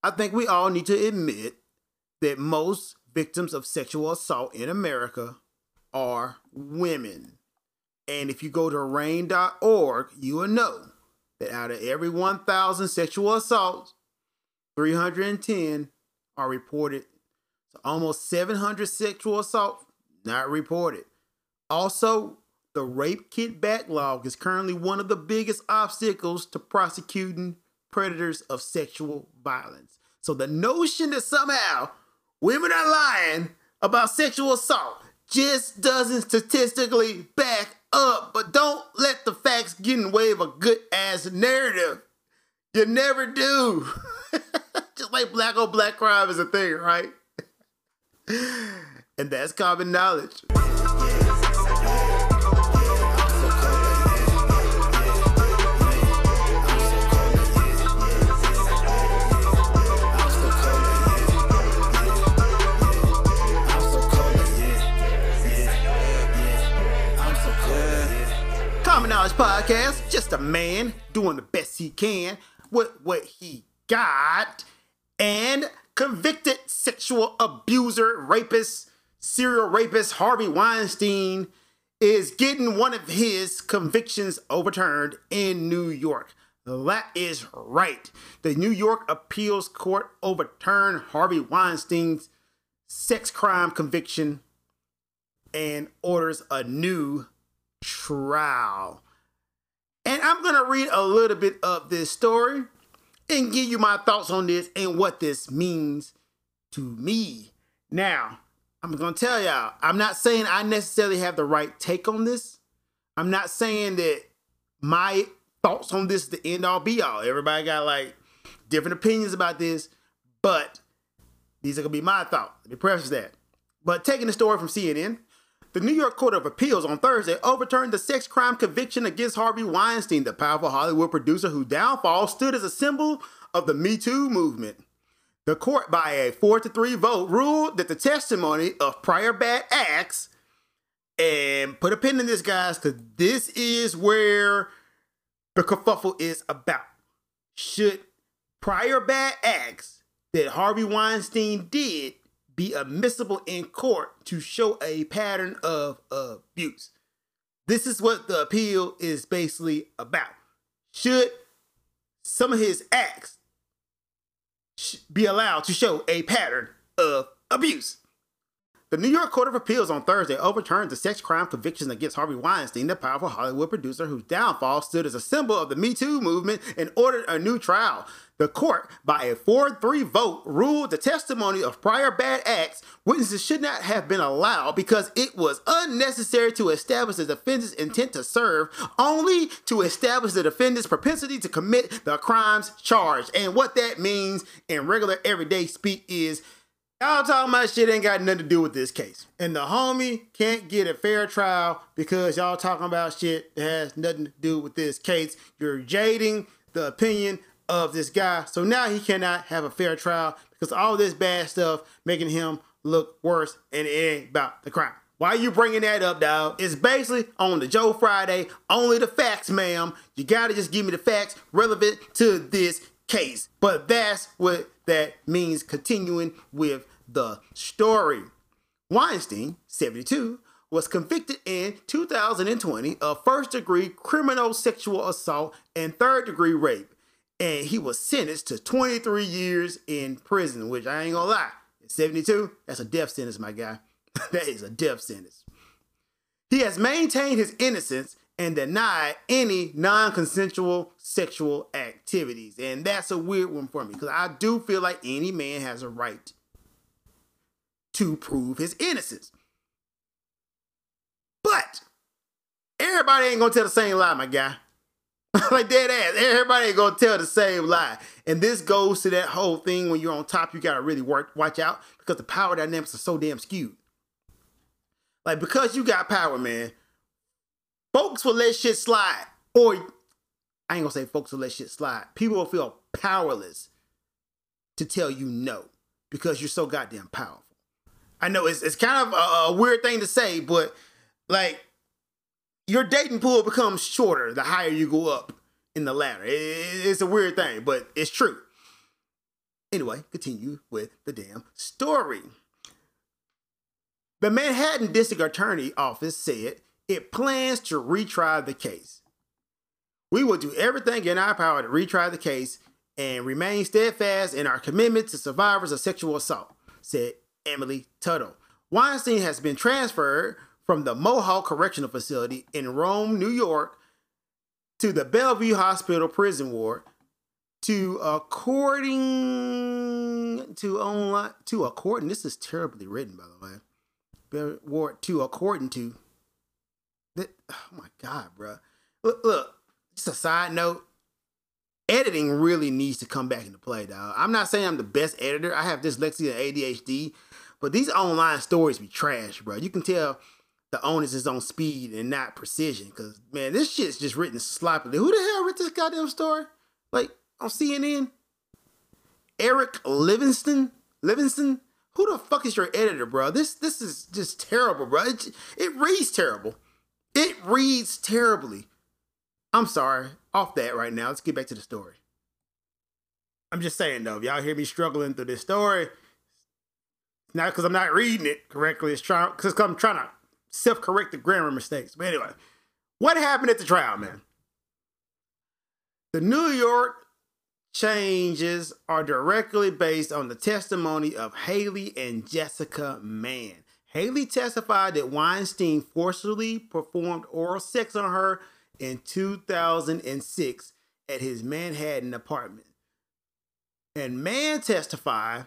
I think we all need to admit that most victims of sexual assault in America are women. And if you go to RAINN.org, you will know that out of every 1,000 sexual assaults, 310 are reported. So almost 700 sexual assaults not reported. Also, the rape kit backlog is currently one of the biggest obstacles to prosecuting predators of sexual violence. So the notion that somehow women are lying about sexual assault just doesn't statistically back up. But don't let the facts get in the way of a good ass narrative. You never do. Just like black on black crime is a thing, right? And that's common knowledge. Common Knowledge Podcast, just a man doing the best he can with what he got. And convicted sexual abuser, rapist, serial rapist Harvey Weinstein is getting one of his convictions overturned in New York. That is right. The New York Appeals Court overturned Harvey Weinstein's sex crime conviction and orders a new trial. And I'm going to read a little bit of this story and give you my thoughts on this and what this means to me. Now, I'm going to tell y'all, I'm not saying I necessarily have the right take on this. I'm not saying that my thoughts on this is the end all be all. Everybody got like different opinions about this, but these are going to be my thoughts. Let me preface that. But taking the story from CNN, the New York Court of Appeals on Thursday overturned the sex crime conviction against Harvey Weinstein, the powerful Hollywood producer whose downfall stood as a symbol of the Me Too movement. The court, by a 4-3 vote, ruled that the testimony of prior bad acts, and put a pin in this, guys, because this is where the kerfuffle is about. Should prior bad acts that Harvey Weinstein did be admissible in court to show a pattern of abuse? This is what the appeal is basically about. Should some of his acts be allowed to show a pattern of abuse? The New York Court of Appeals on Thursday overturned the sex crime convictions against Harvey Weinstein, the powerful Hollywood producer whose downfall stood as a symbol of the Me Too movement, and ordered a new trial. The court, by a 4-3 vote, ruled the testimony of prior bad acts witnesses should not have been allowed because it was unnecessary to establish the defendant's intent to serve, only to establish the defendant's propensity to commit the crimes charged. And what that means in regular everyday speak is, y'all talking about shit ain't got nothing to do with this case. And the homie can't get a fair trial because y'all talking about shit that has nothing to do with this case. You're jading the opinion of this guy. So now he cannot have a fair trial because all this bad stuff making him look worse, and it ain't about the crime. Why are you bringing that up, dog? It's basically on the Joe Friday, only the facts, ma'am. You gotta just give me the facts relevant to this case. But that's what that means. Continuing with the story. Weinstein, 72, was convicted in 2020 of first-degree criminal sexual assault and third-degree rape. And he was sentenced to 23 years in prison, which I ain't gonna lie, at 72, that's a death sentence, my guy. That is a death sentence. He has maintained his innocence and denied any non-consensual sexual activities. And that's a weird one for me, because I do feel like any man has a right to prove his innocence. But everybody ain't gonna tell the same lie, my guy. Like dead ass. Everybody ain't gonna tell the same lie. And this goes to that whole thing when you're on top, you gotta really watch out because the power dynamics are so damn skewed. Like, because you got power, man, folks will let shit slide. Or, I ain't gonna say folks will let shit slide. People will feel powerless to tell you no because you're so goddamn powerful. I know it's kind of a weird thing to say, but like, your dating pool becomes shorter the higher you go up in the ladder. It's a weird thing, but it's true. Anyway, continue with the damn story. The Manhattan District Attorney Office said it plans to retry the case. We will do everything in our power to retry the case and remain steadfast in our commitment to survivors of sexual assault, said Emily Tuttle. Weinstein has been transferred from the Mohawk Correctional Facility in Rome, New York, to the Bellevue Hospital prison ward this is terribly written, by the way. Oh my God, bro. Look, just a side note. Editing really needs to come back into play, dog. I'm not saying I'm the best editor. I have dyslexia and ADHD, but these online stories be trash, bro. You can tell the onus is on speed and not precision, because, man, this shit's just written sloppily. Who the hell wrote this goddamn story? Like, on CNN? Eric Livingston? Who the fuck is your editor, bro? This is just terrible, bro. It reads terrible. It reads terribly. I'm sorry. Off that right now. Let's get back to the story. I'm just saying, though, if y'all hear me struggling through this story, not because I'm not reading it correctly. It's because I'm trying to self-correct the grammar mistakes. But anyway, what happened at the trial, man? The New York changes are directly based on the testimony of Haley and Jessica Mann. Haley testified that Weinstein forcibly performed oral sex on her in 2006 at his Manhattan apartment. And Mann testified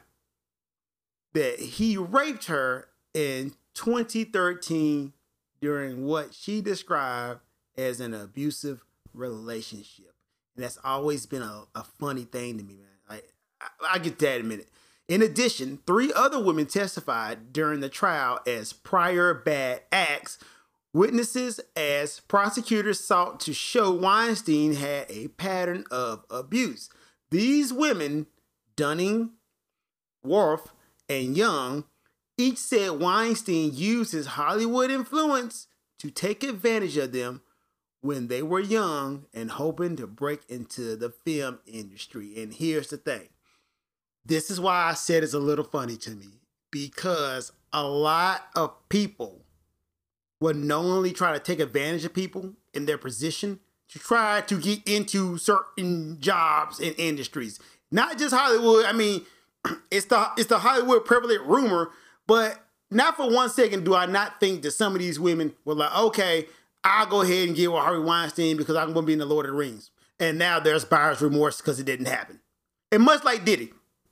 that he raped her in 2013 during what she described as an abusive relationship. And that's always been a funny thing to me, man. I get that in a minute. In addition, 3 other women testified during the trial as prior bad acts, witnesses as prosecutors sought to show Weinstein had a pattern of abuse. These women, Dunning, Worf, and Young, each said Weinstein used his Hollywood influence to take advantage of them when they were young and hoping to break into the film industry. And here's the thing. This is why I said it's a little funny to me, because a lot of people would knowingly try to take advantage of people in their position to try to get into certain jobs and industries. Not just Hollywood. I mean, it's the Hollywood prevalent rumor, but not for 1 second do I not think that some of these women were like, okay, I'll go ahead and get with Harvey Weinstein because I'm going to be in the Lord of the Rings. And now there's buyer's remorse because it didn't happen. And much like Diddy,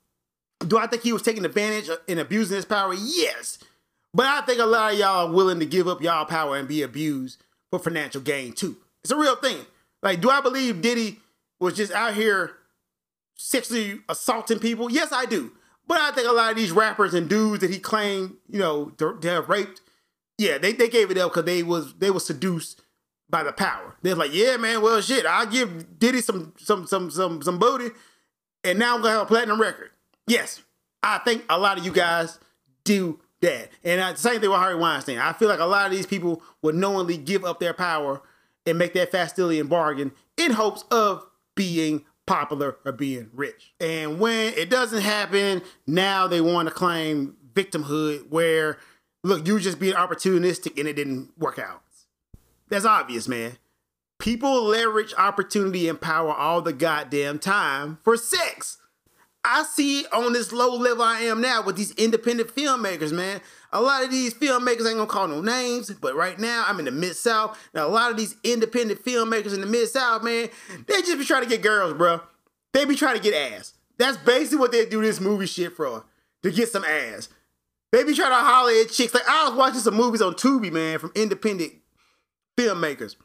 do I think he was taking advantage and abusing his power? Yes. But I think a lot of y'all are willing to give up y'all power and be abused for financial gain too. It's a real thing. Like, do I believe Diddy was just out here sexually assaulting people? Yes, I do. But I think a lot of these rappers and dudes that he claimed, to have raped, yeah, they gave it up because they were seduced by the power. They're like, yeah, man, well, shit, I'll give Diddy some booty, and now I'm gonna have a platinum record. Yes, I think a lot of you guys do that. And the same thing with Harvey Weinstein. I feel like a lot of these people would knowingly give up their power and make that Fastilian bargain in hopes of being popular or being rich. And when it doesn't happen, now they want to claim victimhood where, look, you just being opportunistic and it didn't work out. That's obvious, man. People leverage opportunity and power all the goddamn time for sex. I see it on this low level I am now with these independent filmmakers, man. A lot of these filmmakers, ain't gonna call no names, but right now I'm in the Mid-South. Now, a lot of these independent filmmakers in the Mid-South, man, they just be trying to get girls, bro. They be trying to get ass. That's basically what they do this movie shit for, to get some ass. They be trying to holler at chicks. Like, I was watching some movies on Tubi, man, from independent filmmakers.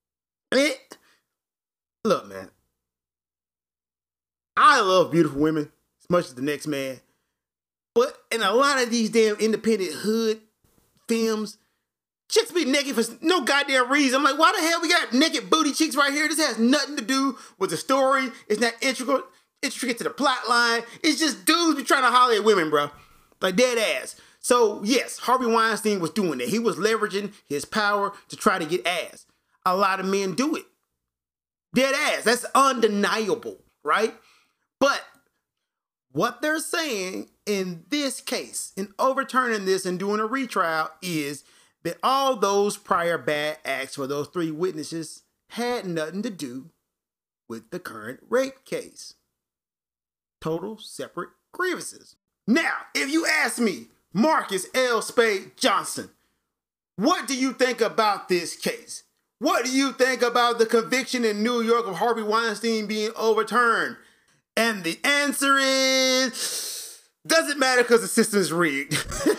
Look, man. I love beautiful women as much as the next man. But in a lot of these damn independent hood films, chicks be naked for no goddamn reason. I'm like, why the hell we got naked booty chicks right here? This has nothing to do with the story. It's not intricate to the plot line. It's just dudes be trying to holler at women, bro. Like, dead ass. So, yes, Harvey Weinstein was doing that. He was leveraging his power to try to get ass. A lot of men do it. Dead ass. That's undeniable, right? But What they're saying in this case, in overturning this and doing a retrial, is that all those prior bad acts for those 3 witnesses had nothing to do with the current rape case. Total separate grievances. Now, if you ask me, Marcus L. Spade Johnson, what do you think about this case? What do you think about the conviction in New York of Harvey Weinstein being overturned? And the answer is, doesn't matter because the system is rigged.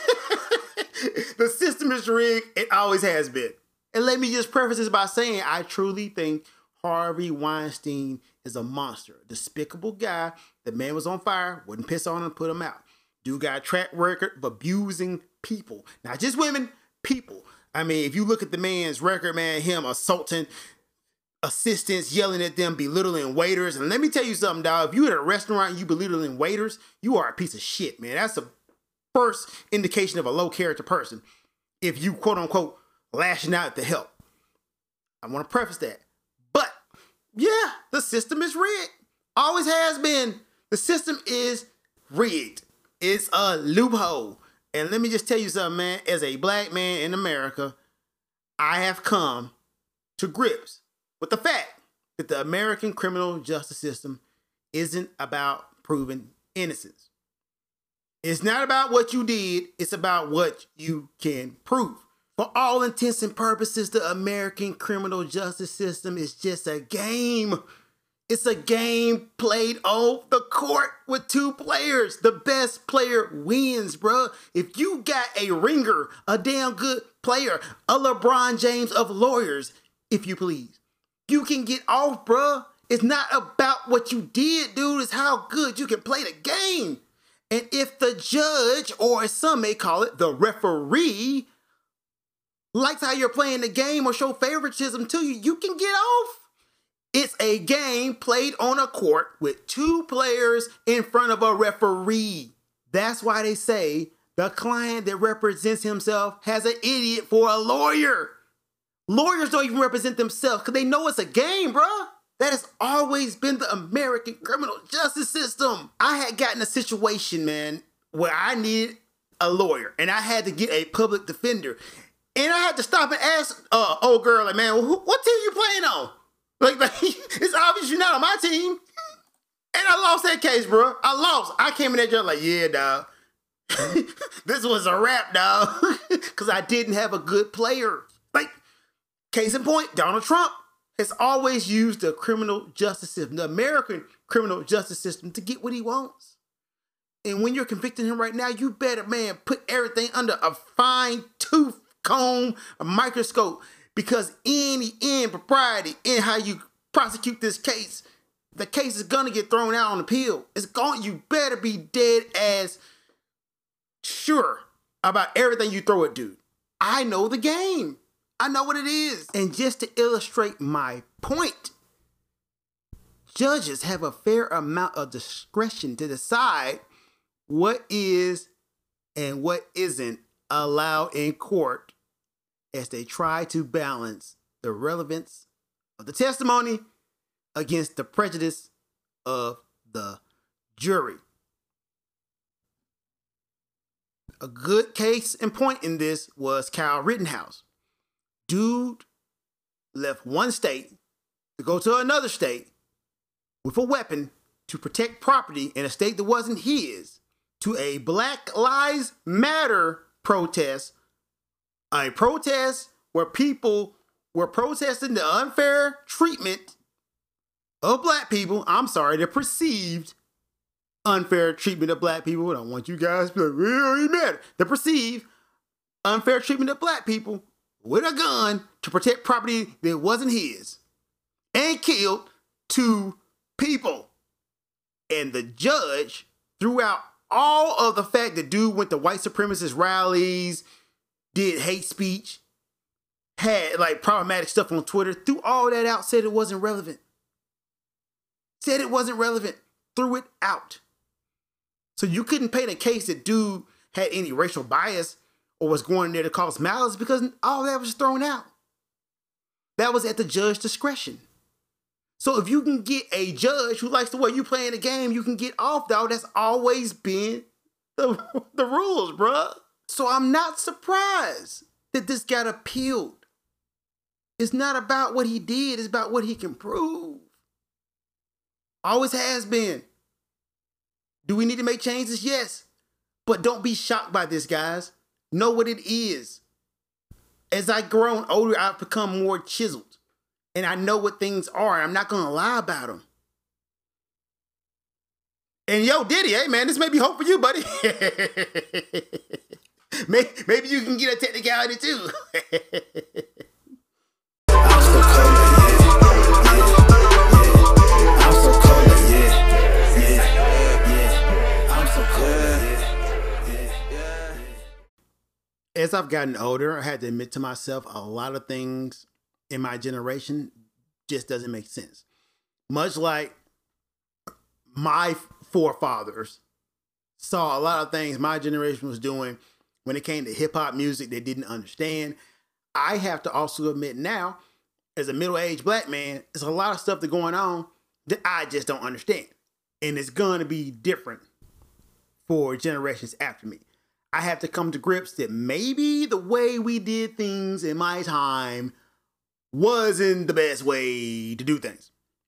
The system is rigged. It always has been. And let me just preface this by saying I truly think Harvey Weinstein is a monster. A despicable guy. The man was on fire. Wouldn't piss on him, put him out. Dude got a track record of abusing people. Not just women, people. I mean, if you look at the man's record, man, him assaulting assistants, yelling at them, belittling waiters. And let me tell you something, dog. If you at a restaurant and you belittling waiters, you are a piece of shit, man. That's the first indication of a low character person. If you, quote unquote, lashing out to help. I want to preface that. But, yeah, the system is rigged. Always has been. The system is rigged. It's a loophole. And let me just tell you something, man. As a black man in America, I have come to grips with the fact that the American criminal justice system isn't about proving innocence. It's not about what you did. It's about what you can prove. For all intents and purposes, the American criminal justice system is just a game. It's a game played on the court with 2 players. The best player wins, bro. If you got a ringer, a damn good player, a LeBron James of lawyers, if you please, you can get off, bro. It's not about what you did, dude. It's how good you can play the game. And if the judge, or as some may call it, the referee, likes how you're playing the game or show favoritism to you, you can get off. It's a game played on a court with 2 players in front of a referee. That's why they say the client that represents himself has an idiot for a lawyer. Lawyers don't even represent themselves because they know it's a game, bruh. That has always been the American criminal justice system. I had gotten a situation, man, where I needed a lawyer and I had to get a public defender. And I had to stop and ask old girl, like, man, what team you playing on? Like, it's obvious you're not on my team. And I lost that case, bro. I lost. I came in that job like, yeah, dog. This was a wrap, dog. Because I didn't have a good player. Like, case in point, Donald Trump has always used the criminal justice system, the American criminal justice system, to get what he wants. And when you're convicting him right now, you better, man, put everything under a fine-tooth comb, a microscope. Because any impropriety in how you prosecute this case, the case is gonna get thrown out on appeal. You better be dead as sure about everything you throw at dude. I know the game. I know what it is. And just to illustrate my point, judges have a fair amount of discretion to decide what is and what isn't allowed in court as they try to balance the relevance of the testimony against the prejudice of the jury. A good case in point in this was Kyle Rittenhouse. Dude left one state to go to another state with a weapon to protect property in a state that wasn't his, to a Black Lives Matter protest. A protest where people were protesting the unfair treatment of black people. I'm sorry, the perceived unfair treatment of black people. I don't want you guys to be like, really matter. The perceived unfair treatment of black people with a gun to protect property that wasn't his. And killed 2 people. And the judge threw out all of the fact that dude went to white supremacist rallies, did hate speech, had like problematic stuff on Twitter, threw all that out, said it wasn't relevant. Said it wasn't relevant, threw it out. So you couldn't paint a case that dude had any racial bias or was going there to cause malice because all that was thrown out. That was at the judge's discretion. So if you can get a judge who likes the way you play in the game, you can get off, dog. That's always been the rules, bruh. So I'm not surprised that this got appealed. It's not about what he did, it's about what he can prove. Always has been. Do we need to make changes? Yes. But don't be shocked by this, guys. Know what it is. As I've grown older, I've become more chiseled. And I know what things are. I'm not going to lie about them. And yo, Diddy, hey man, this may be hope for you, buddy. Maybe you can get a technicality too. As I've gotten older, I had to admit to myself a lot of things in my generation just doesn't make sense. Much like my forefathers saw a lot of things my generation was doing when it came to hip hop music they didn't understand. I have to also admit now, as a middle-aged black man, there's a lot of stuff that's going on that I just don't understand. And it's going to be different for generations after me. I have to come to grips that maybe the way we did things in my time wasn't the best way to do things.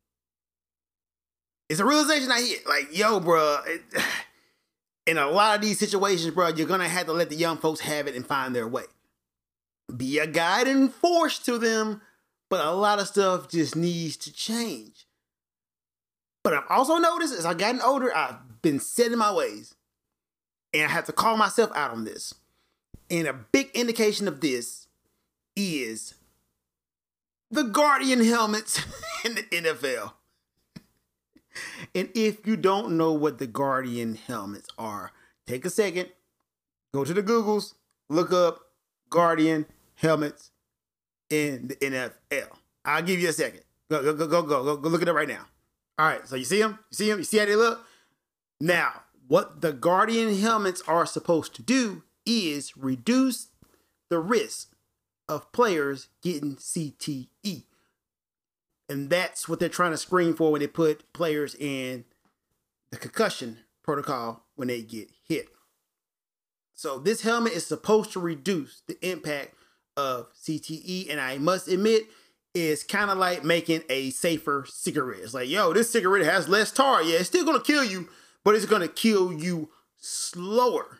It's a realization I hit. Like, yo, bro, in a lot of these situations, bro, you're going to have to let the young folks have it and find their way. Be a guide and force to them, but a lot of stuff just needs to change. But I've also noticed as I've gotten older, I've been set in my ways. And I have to call myself out on this. And a big indication of this is the Guardian helmets in the NFL. And if you don't know what the Guardian helmets are, take a second, go to the Googles, look up Guardian helmets in the NFL. I'll give you a second. Go look it up right now. All right, so you see them? You see them? You see how they look? Now, what the Guardian helmets are supposed to do is reduce the risk of players getting CTE. And that's what they're trying to screen for when they put players in the concussion protocol when they get hit. So this helmet is supposed to reduce the impact of CTE. And I must admit, it's kind of like making a safer cigarette. It's like, yo, this cigarette has less tar. Yeah, it's still going to kill you, but it's going to kill you slower.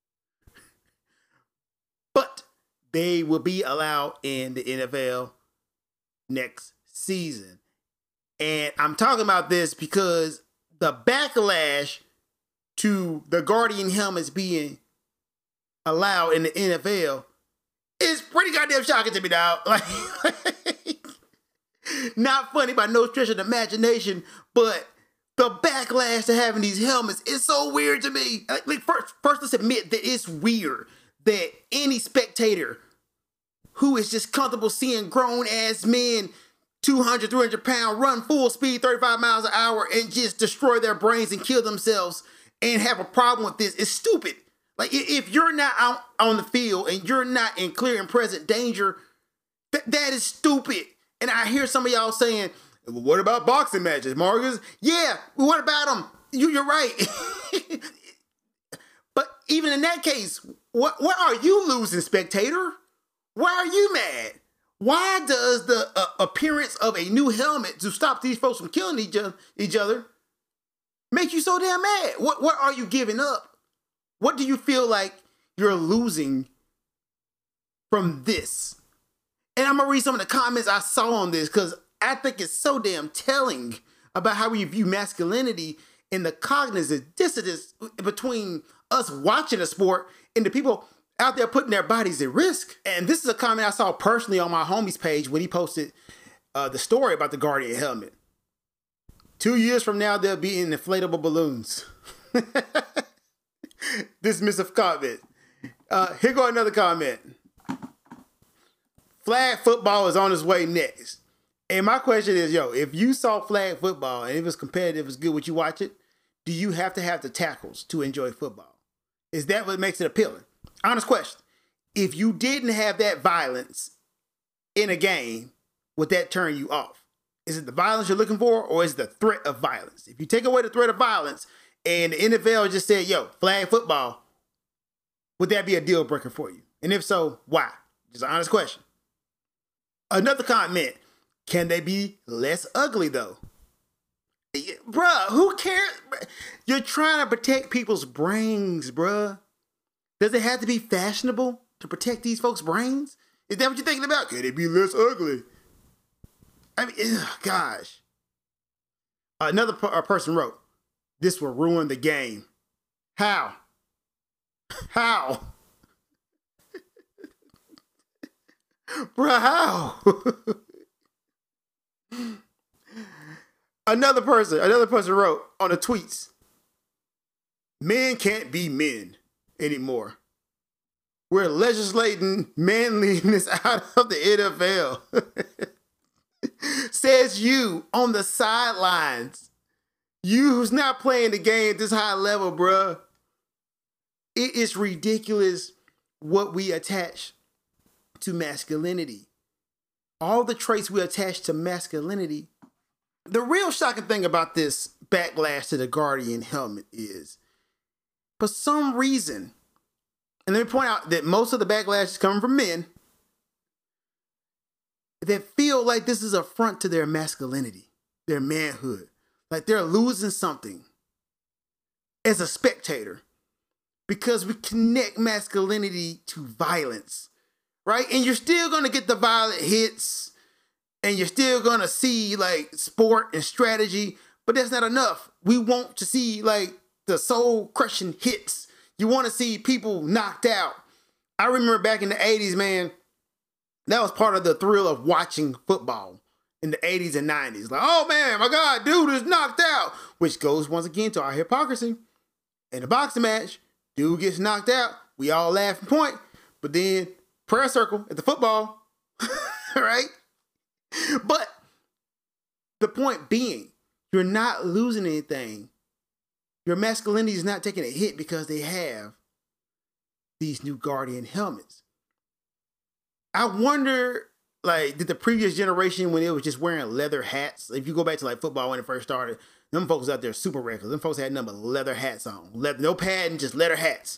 But they will be allowed in the NFL next season. And I'm talking about this because the backlash to the Guardian helmets being allowed in the NFL is pretty goddamn shocking to me, dog. Like, not funny by no stretch of the imagination, but the backlash to having these helmets is so weird to me. Like first, let's admit that it's weird that any spectator who is just comfortable seeing grown-ass men 200, 300 pound run full speed, 35 miles an hour, and just destroy their brains and kill themselves and have a problem with this is stupid. Like, if you're not out on the field and you're not in clear and present danger, that is stupid. And I hear some of y'all saying, well, what about boxing matches, Marcus? Yeah, what about them? You're right. But even in that case, what are you losing, spectator? Why are you mad? Why does the appearance of a new helmet to stop these folks from killing each other make you so damn mad? What are you giving up? What do you feel like you're losing from this? And I'm going to read some of the comments I saw on this because I think it's so damn telling about how we view masculinity and the cognitive dissonance between us watching a sport and the people out there putting their bodies at risk. And this is a comment I saw personally on my homie's page when he posted the story about the Guardian helmet. 2 years from now, they'll be in inflatable balloons. Dismissive comment. Here go another comment. Flag football is on its way next. And my question is, yo, if you saw flag football and it was competitive, it's good, would you watch it? Do you have to have the tackles to enjoy football? Is that what makes it appealing? Honest question. If you didn't have that violence in a game, would that turn you off? Is it the violence you're looking for, or is it the threat of violence? If you take away the threat of violence and the NFL just said, yo, flag football, would that be a deal breaker for you? And if so, why? Just an honest question. Another comment, can they be less ugly though? Bruh, who cares? You're trying to protect people's brains, bruh. Does it have to be fashionable to protect these folks' brains? Is that what you're thinking about? Can it be less ugly? I mean, gosh. Another person wrote, this will ruin the game. How? How? Bruh, how? Another person wrote on the tweets, men can't be men anymore. We're legislating manliness out of the NFL. Says you on the sidelines. You who's not playing the game at this high level, bruh. It is ridiculous what we attach to masculinity. All the traits we attach to masculinity. The real shocking thing about this backlash to the Guardian helmet is, for some reason, and let me point out that most of the backlash is coming from men that feel like this is an affront to their masculinity, their manhood, like they're losing something as a spectator because we connect masculinity to violence, right? And you're still going to get the violent hits and you're still going to see like sport and strategy, but that's not enough. We want to see like the soul crushing hits. You want to see people knocked out. I remember back in the 80s, man, that was part of the thrill of watching football in the 80s and 90s. Like, oh man, my God, dude is knocked out. Which goes once again to our hypocrisy. In a boxing match, dude gets knocked out. We all laugh and point. But then prayer circle at the football, right? But the point being, you're not losing anything. Your masculinity is not taking a hit because they have these new Guardian helmets. I wonder, like, did the previous generation, when it was just wearing leather hats, if you go back to like football when it first started, them folks out there super reckless. Them folks had nothing but leather hats on. No padding, just leather hats.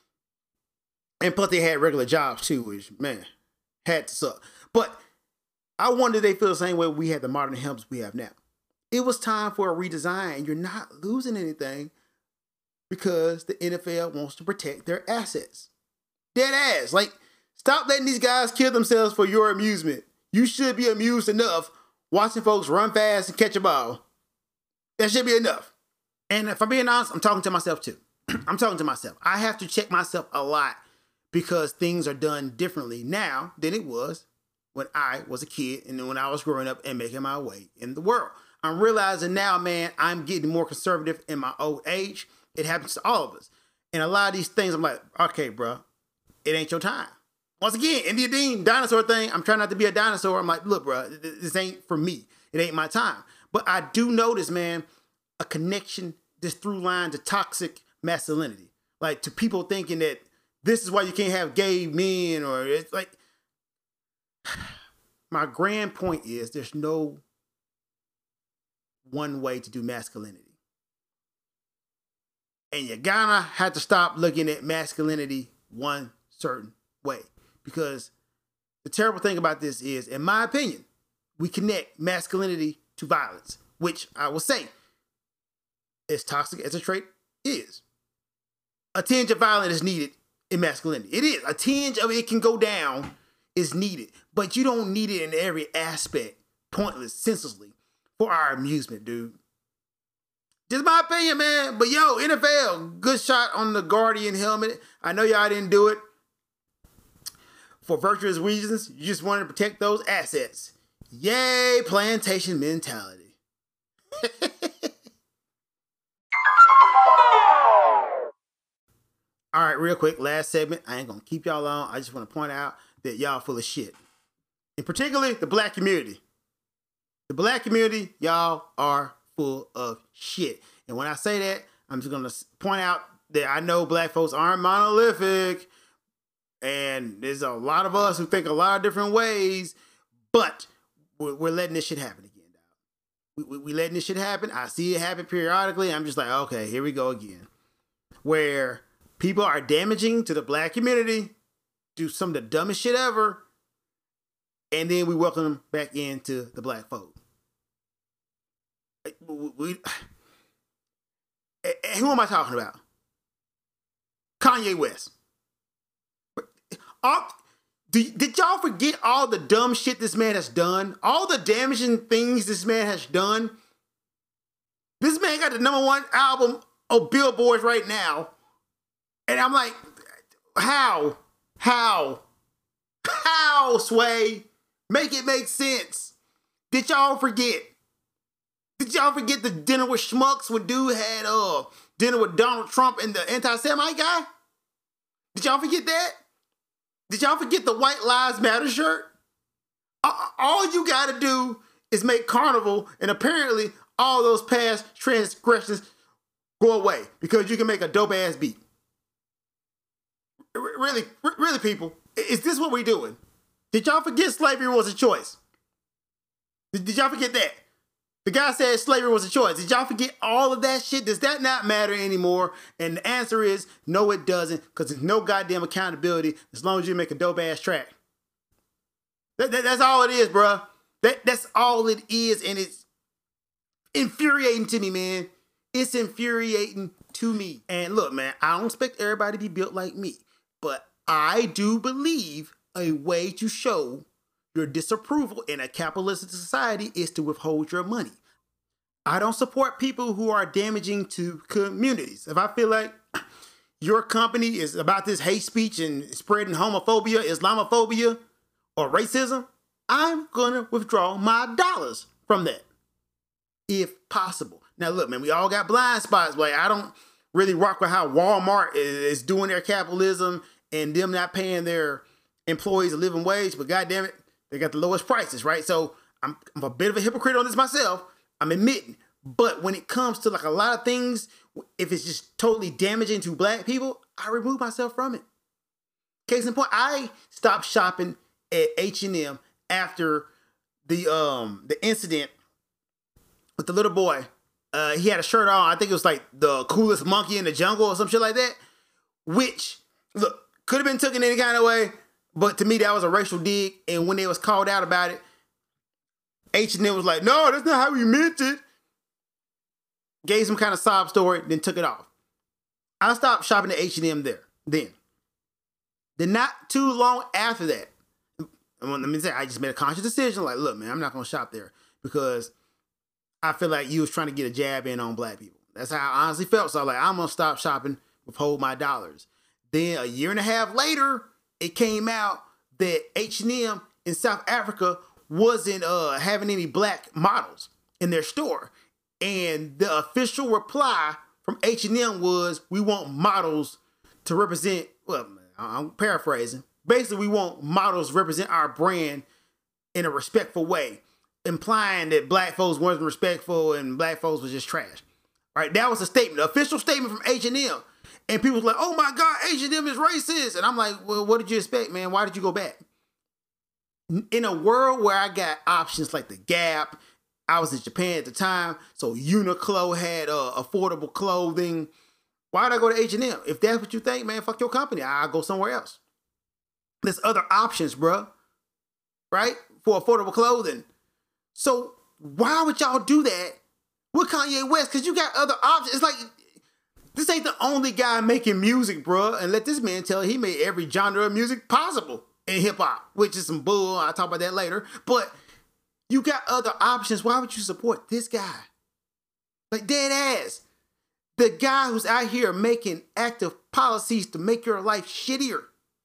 And plus they had regular jobs too, which, man, had to suck. But I wonder if they feel the same way we had the modern helmets we have now. It was time for a redesign, and you're not losing anything because the NFL wants to protect their assets. Dead ass. Like, stop letting these guys kill themselves for your amusement. You should be amused enough watching folks run fast and catch a ball. That should be enough. And if I'm being honest, I'm talking to myself too. I'm talking to myself. I have to check myself a lot because things are done differently now than it was when I was a kid and when I was growing up and making my way in the world. I'm realizing now, man, I'm getting more conservative in my old age. It happens to all of us. And a lot of these things, I'm like, okay, bro, it ain't your time. Once again, India Dean dinosaur thing, I'm trying not to be a dinosaur. I'm like, look, bro, this ain't for me. It ain't my time. But I do notice, man, a connection, this through line to toxic masculinity. Like to people thinking that this is why you can't have gay men, or it's like, my grand point is there's no one way to do masculinity. And you gotta have to stop looking at masculinity one certain way. Because the terrible thing about this is, in my opinion, we connect masculinity to violence, which I will say, as toxic as a trait is, a tinge of violence is needed in masculinity. It is. A tinge of it can go down is needed. But you don't need it in every aspect, pointless, senselessly, for our amusement, dude. Just my opinion, man. But yo, NFL, good shot on the Guardian helmet. I know y'all didn't do it for virtuous reasons. You just wanted to protect those assets. Yay, plantation mentality. All right, real quick, last segment. I ain't gonna keep y'all on. I just want to point out that y'all full of shit. And particularly the black community. The black community, y'all are full of shit. And when I say that, I'm just gonna point out that I know black folks aren't monolithic. And there's a lot of us who think a lot of different ways. But we're letting this shit happen again, dog. We letting this shit happen. I see it happen periodically. I'm just like, okay, here we go again. Where people are damaging to the black community, do some of the dumbest shit ever, and then we welcome them back into the black fold. Who am I talking about? Kanye West. Did y'all forget all the dumb shit this man has done? All the damaging things this man has done? This man got the #1 album on Billboard right now. And I'm like, how? How, Sway? Make it make sense. Did y'all forget? Did y'all forget the dinner with schmucks when dude had dinner with Donald Trump and the anti-Semite guy? Did y'all forget that? Did y'all forget the White Lives Matter shirt? All you gotta do is make Carnival, and apparently all those past transgressions go away because you can make a dope ass beat. Really, people, is this what we doing? Did y'all forget slavery was a choice? Did y'all forget that? The guy said slavery was a choice. Did y'all forget all of that shit? Does that not matter anymore? And the answer is no, it doesn't, because there's no goddamn accountability as long as you make a dope ass track. That's all it is, bruh. That's all it is, and it's infuriating to me, man. It's infuriating to me. And look, man, I don't expect everybody to be built like me, but I do believe a way to show your disapproval in a capitalistic society is to withhold your money. I don't support people who are damaging to communities. If I feel like your company is about this hate speech and spreading homophobia, Islamophobia, or racism, I'm gonna withdraw my dollars from that, if possible. Now look, man, we all got blind spots. Like, I don't really rock with how Walmart is doing their capitalism and them not paying their employees a living wage, but goddamn it, they got the lowest prices, right? So I'm a bit of a hypocrite on this myself. I'm admitting. But when it comes to like a lot of things, if it's just totally damaging to black people, I remove myself from it. Case in point, I stopped shopping at H&M after the incident with the little boy. He had a shirt on. I think it was like the coolest monkey in the jungle or some shit like that. Which, look, could have been taken any kind of way. But to me, that was a racial dig. And when they was called out about it, H&M was like, no, that's not how we meant it. Gave some kind of sob story, then took it off. I stopped shopping at H&M there. Then not too long after that, let me say, I just made a conscious decision. Like, look, man, I'm not going to shop there because I feel like you was trying to get a jab in on black people. That's how I honestly felt. So I was like, I'm going to stop shopping, withhold my dollars. Then a year and a half later, it came out that H&M in South Africa wasn't having any black models in their store. And the official reply from H&M was, we want models to represent, well, I'm paraphrasing. Basically, we want models to represent our brand in a respectful way, implying that black folks weren't respectful and black folks was just trash. Right? That was a statement, the official statement from H&M. And people was like, oh my God, H&M is racist. And I'm like, well, what did you expect, man? Why did you go back? In a world where I got options like the Gap, I was in Japan at the time, so Uniqlo had affordable clothing. Why did I go to H&M? If that's what you think, man, fuck your company. I'll go somewhere else. There's other options, bro. Right? For affordable clothing. So why would y'all do that with Kanye West? Because you got other options. It's like, this ain't the only guy making music, bro. And let this man tell you, he made every genre of music possible in hip-hop, which is some bull. I'll talk about that later. But you got other options. Why would you support this guy? Like, dead ass. The guy who's out here making active policies to make your life shittier.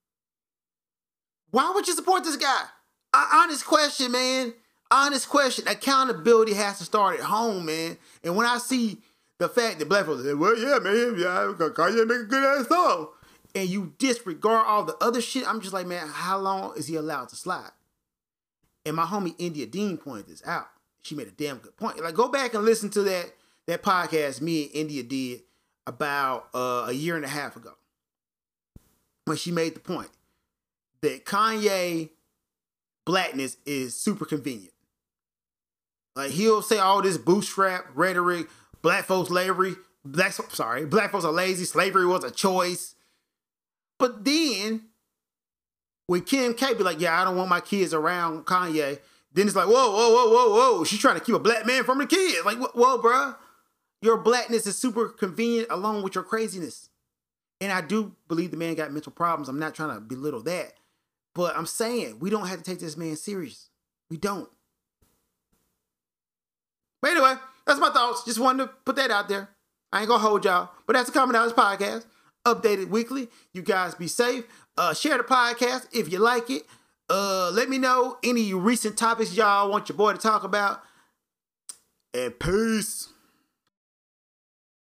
Why would you support this guy? Honest question, man. Honest question. Accountability has to start at home, man. And when I see the fact that black folks say, well, yeah, man, yeah, Kanye make a good ass song, and you disregard all the other shit, I'm just like, man, how long is he allowed to slide? And my homie India Dean pointed this out. She made a damn good point. Like, go back and listen to that podcast me and India did about a year and a half ago, when she made the point that Kanye blackness is super convenient. Like, he'll say all this bootstrap rhetoric, black folks slavery, black folks are lazy, slavery was a choice. But then when Kim K be like, yeah, I don't want my kids around Kanye, then it's like, whoa, she's trying to keep a black man from the kids. Like, whoa, bruh. Your blackness is super convenient along with your craziness. And I do believe the man got mental problems. I'm not trying to belittle that. But I'm saying we don't have to take this man serious. We don't. But anyway, that's my thoughts. Just wanted to put that out there. I ain't gonna hold y'all. But that's the Coming Out podcast. Updated weekly. You guys be safe. Share the podcast if you like it. Let me know any recent topics y'all want your boy to talk about. And peace.